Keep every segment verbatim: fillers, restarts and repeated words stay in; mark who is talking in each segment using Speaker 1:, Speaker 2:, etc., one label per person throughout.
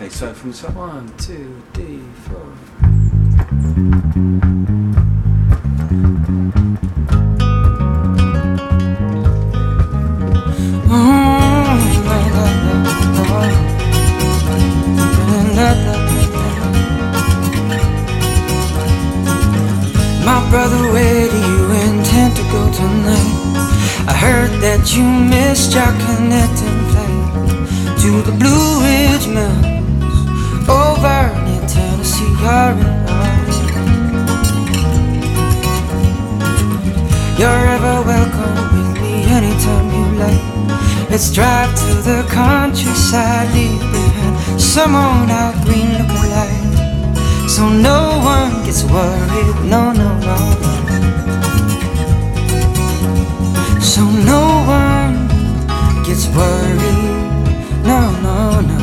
Speaker 1: Okay, so from the top.
Speaker 2: One, two, three, four. My brother, where do you intend to go tonight? I heard that you missed your connecting flight to the Blue Ridge Mountains over near Tennessee. You're in love. You're ever welcome with me anytime you like. Let's drive to the countryside, leave behind some old out green look-alike, so no one gets worried, no, no, no, no. So no one gets worried, no, no, no.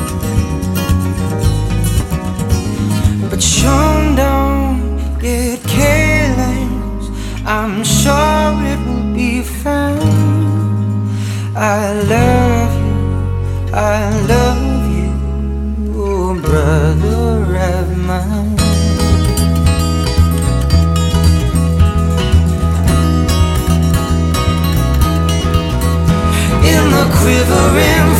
Speaker 2: But Sean, don't get careless, I'm sure it will be fine. I love you, I love you, oh, brother of mine. In the quivering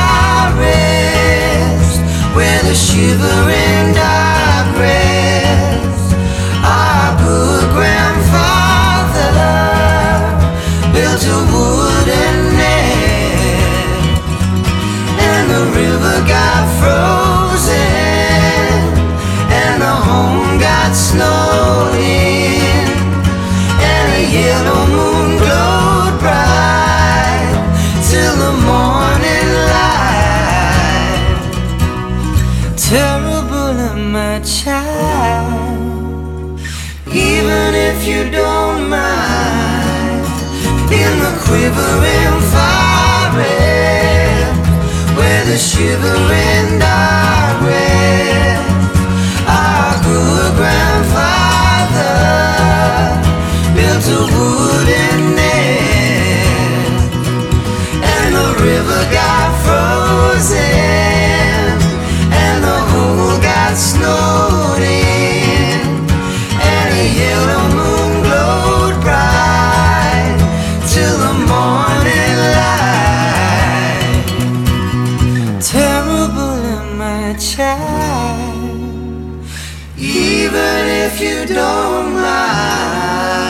Speaker 2: forest, where the shivering dog rests, our good grandfather built a wooden net, and the river got frozen, and the home got snowed in, and a yellow moon glowed bright till the morning light. Terrible, my child, even if you don't mind. In the quivering forest, where the shivering dog rests, our good grandfather built a wooden net, and the river got frozen, and the hole got snowed in, and a yellow moon glowed bright till the morning light. Terrible, my child, even if you don't mind.